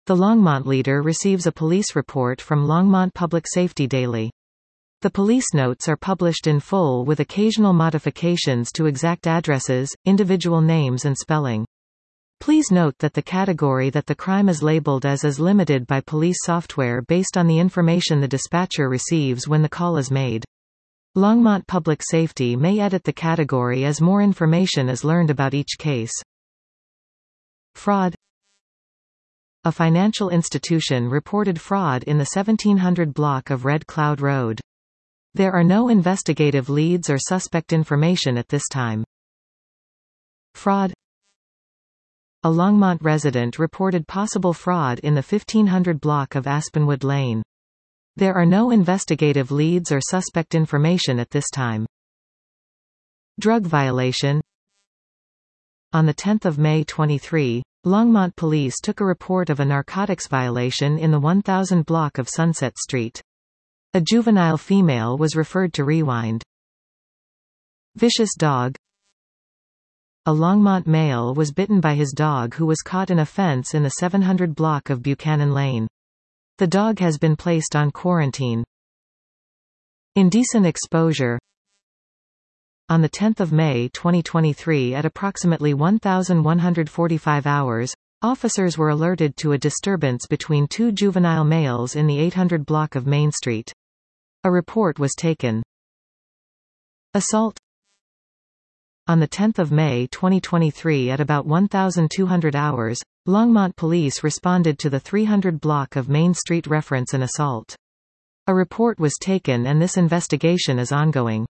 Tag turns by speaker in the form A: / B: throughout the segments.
A: The Longmont leader receives a police report from Longmont Public Safety Daily. The police notes are published in full with occasional modifications to exact addresses, individual names and spelling. Please note that the category that the crime is labeled as is limited by police software based on the information the dispatcher receives when the call is made. Longmont Public Safety may edit the category as more information is learned about each case. Fraud. A financial institution reported fraud in the 1700 block of Red Cloud Road. There are no investigative leads or suspect information at this time. Fraud. A Longmont resident reported possible fraud in the 1500 block of Aspenwood Lane. There are no investigative leads or suspect information at this time. Drug violation. On 10 May 23, Longmont police took a report of a narcotics violation in the 1000 block of Sunset Street. A juvenile female was referred to Rewind. Vicious dog. A Longmont male was bitten by his dog who was caught in a fence in the 700 block of Buchanan Lane. The dog has been placed on quarantine. Indecent exposure. On 10 May 2023 at approximately 1145 hours, officers were alerted to a disturbance between two juvenile males in the 800 block of Main Street. A report was taken. Assault. On 10 May 2023 at about 1200 hours, Longmont police responded to the 300 block of Main Street reference an assault. A report was taken and this investigation is ongoing.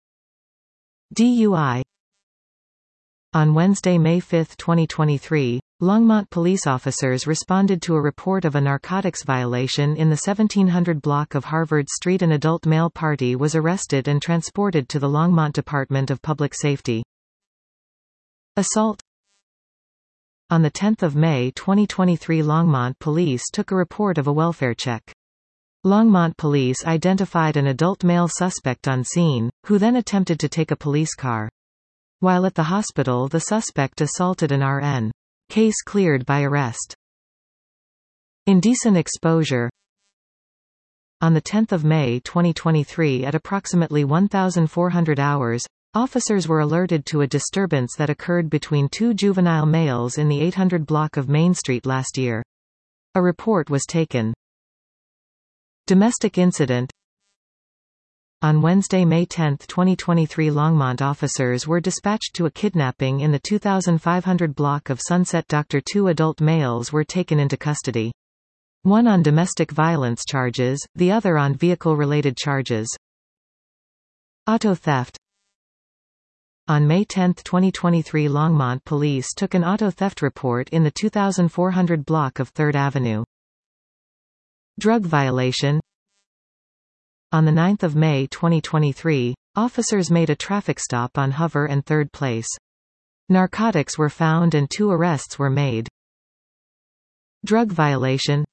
A: DUI. On Wednesday, May 5, 2023, Longmont police officers responded to a report of a narcotics violation in the 1700 block of Harvard Street. An adult male party was arrested and transported to the Longmont Department of Public Safety. Assault. On 10 May 2023 Longmont police took a report of a welfare check. Longmont police identified an adult male suspect on scene, who then attempted to take a police car. While at the hospital the suspect assaulted an RN. Case cleared by arrest. Indecent exposure. On 10 May 2023 at approximately 1400 hours, officers were alerted to a disturbance that occurred between two juvenile males in the 800 block of Main Street last year. A report was taken. Domestic incident. On Wednesday, May 10, 2023 Longmont officers were dispatched to a kidnapping in the 2500 block of Sunset. Two adult males were taken into custody. One on domestic violence charges, the other on vehicle-related charges. Auto theft. On May 10, 2023 Longmont police took an auto theft report in the 2400 block of 3rd Avenue. Drug violation. On 9 May 2023, officers made a traffic stop on Hover and 3rd Place. Narcotics were found and 2 arrests were made. Drug violation.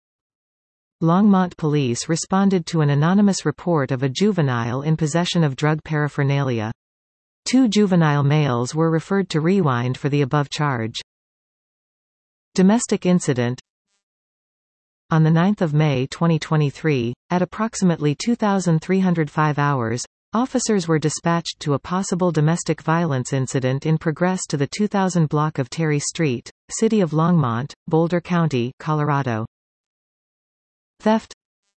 A: Longmont police responded to an anonymous report of a juvenile in possession of drug paraphernalia. 2 juvenile males were referred to Rewind for the above charge. Domestic incident. On 9 May 2023, at approximately 2305 hours, officers were dispatched to a possible domestic violence incident in progress to the 2000 block of Terry Street, City of Longmont, Boulder County, Colorado. Theft.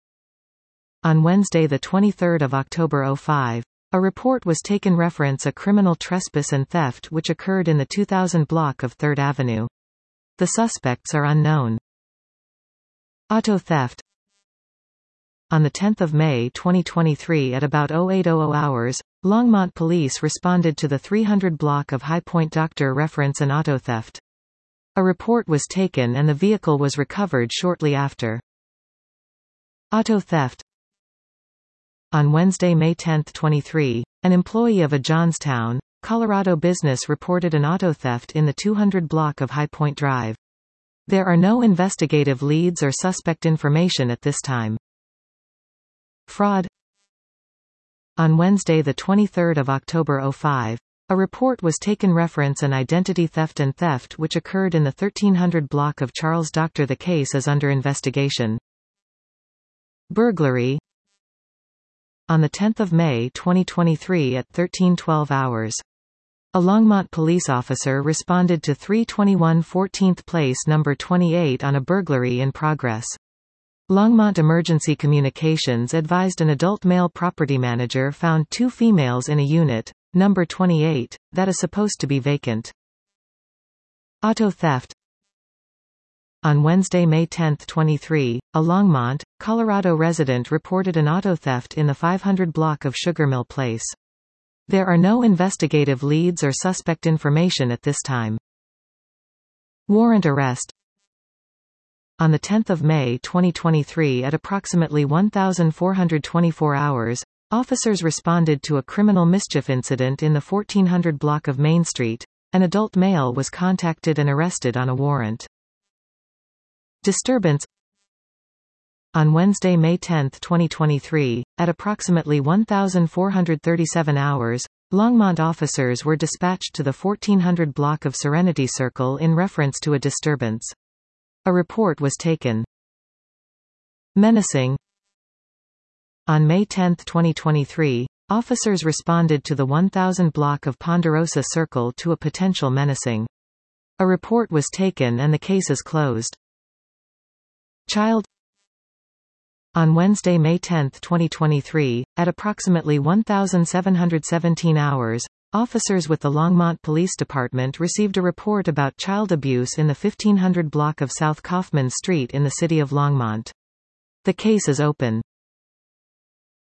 A: On Wednesday, 23 October 05, a report was taken reference a criminal trespass and theft which occurred in the 2000 block of 3rd Avenue. The suspects are unknown. Auto theft. On 10 May 2023 at about 0800 hours, Longmont police responded to the 300 block of High Point. Reference an auto theft. A report was taken and the vehicle was recovered shortly after. Auto theft. On Wednesday, May 10, 23, an employee of a Johnstown, Colorado business reported an auto theft in the 200 block of High Point Drive. There are no investigative leads or suspect information at this time. Fraud. On Wednesday, 23 October 05, A report was taken reference an identity theft and theft which occurred in the 1300 block of Charles Doctor. The case is under investigation. Burglary. On 10 May 2023 at 13:12 hours. A Longmont police officer responded to 321 14th Place No. 28 on a burglary in progress. Longmont Emergency Communications advised an adult male property manager found 2 females in a unit, No. 28, that is supposed to be vacant. Auto theft. On Wednesday, May 10, 23, a Longmont, Colorado resident reported an auto theft in the 500 block of Sugarmill Place. There are no investigative leads or suspect information at this time. Warrant arrest. On 10 May 2023 at approximately 1424 hours, officers responded to a criminal mischief incident in the 1400 block of Main Street. An adult male was contacted and arrested on a warrant. Disturbance. On Wednesday, May 10, 2023, at approximately 1437 hours, Longmont officers were dispatched to the 1400 block of Serenity Circle in reference to a disturbance. A report was taken. Menacing. On May 10, 2023, officers responded to the 1000 block of Ponderosa Circle to a potential menacing. A report was taken and the case is closed. Child. On Wednesday, May 10, 2023, at approximately 1717 hours, officers with the Longmont Police Department received a report about child abuse in the 1500 block of South Kaufman Street in the city of Longmont. The case is open.